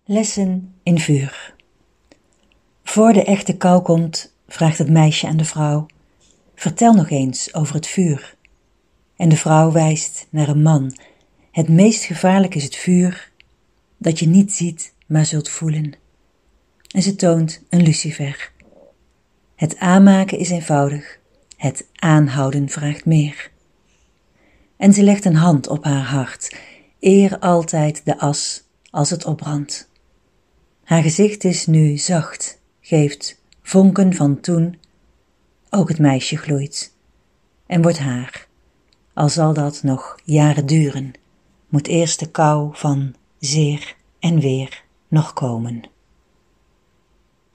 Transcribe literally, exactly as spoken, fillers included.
Lessen in vuur. Voor de echte kou komt, vraagt het meisje aan de vrouw: vertel nog eens over het vuur. En de vrouw wijst naar een man: het meest gevaarlijk is het vuur, dat je niet ziet, maar zult voelen. En ze toont een lucifer. Het aanmaken is eenvoudig, het aanhouden vraagt meer. En ze legt een hand op haar hart, eer altijd de as als het opbrandt. Haar gezicht is nu zacht, geeft vonken van toen. Ook het meisje gloeit en wordt haar. Al zal dat nog jaren duren, moet eerst de kou van zeer en weer nog komen.